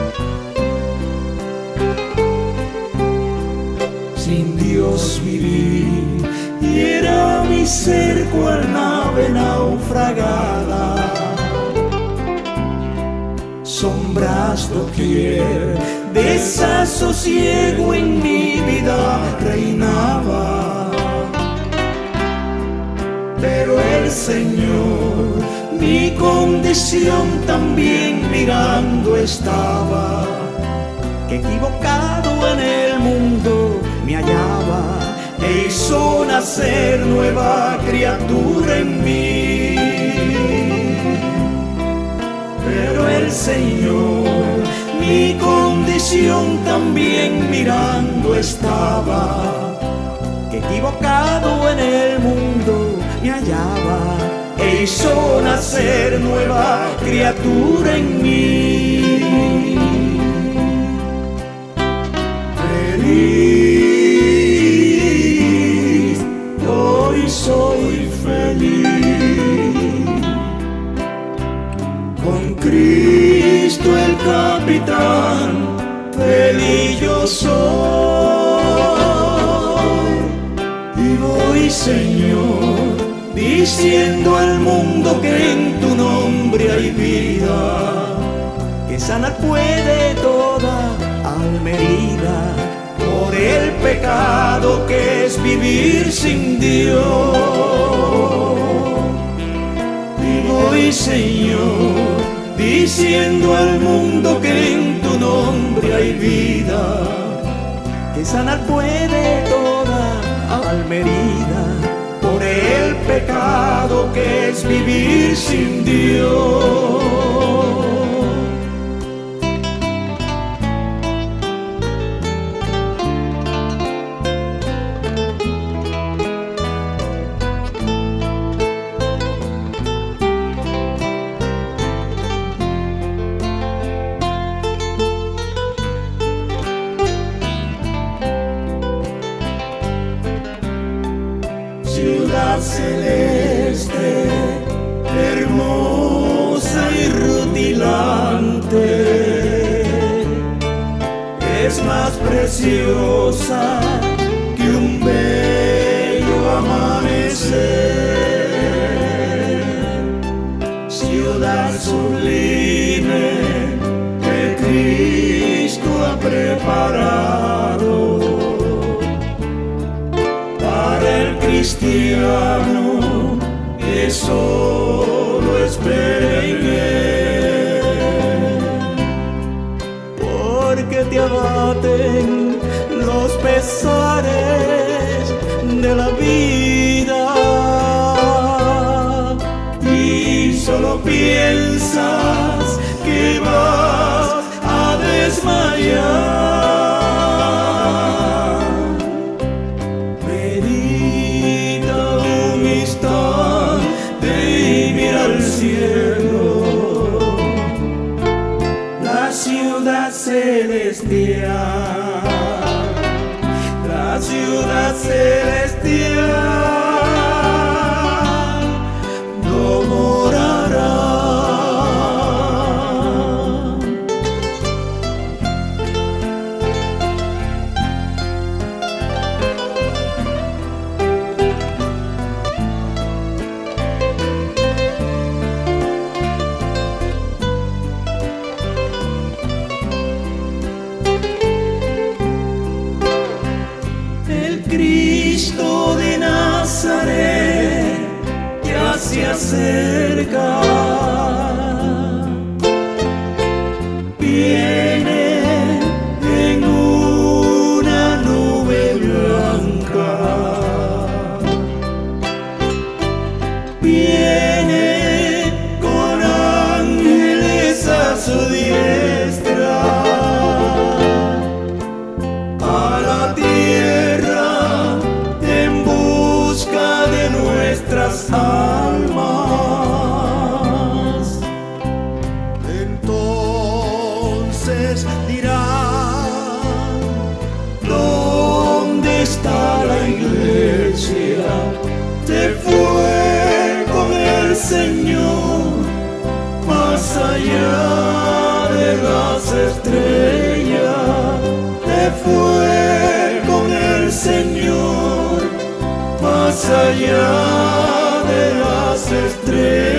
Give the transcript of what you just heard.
Sin Dios viví y era mi ser cual nave naufragada. Sombras doquier, desasosiego en mi vida reinaba. Pero el Señor mi condición también mirando estaba, que equivocado en el mundo me hallaba, e hizo nacer nueva criatura en mí. Pero el Señor mi condición también mirando estaba, que equivocado en el mundo me hallaba, e hizo nacer nueva criatura en mí. Feliz, hoy soy feliz, con Cristo el capitán, feliz yo soy. Y voy, Señor, diciendo al mundo que en tu nombre hay vida, que sanar puede toda alma herida por el pecado que es vivir sin Dios. Y voy, Señor, diciendo al mundo que en tu nombre hay vida, que sanar puede toda alma herida por el pecado que es vivir sin Dios. Ciudad celeste, hermosa y rutilante, es más preciosa que un bello amanecer. Ciudad sublime que Cristo ha preparado para el cristiano que solo espera en Él. Porque te abaten los pesares de la vida y solo piensas que vas a desmayar. Celestial, la ciudad celestial no morará. Cristo de Nazaret ya se acerca, viene en una nube blanca, viene con ángeles a su diestra, a la tierra nuestras almas. Entonces dirán: ¿dónde está la iglesia? Se fue con el Señor más allá de las estrellas. del Señor, más allá de las estrellas.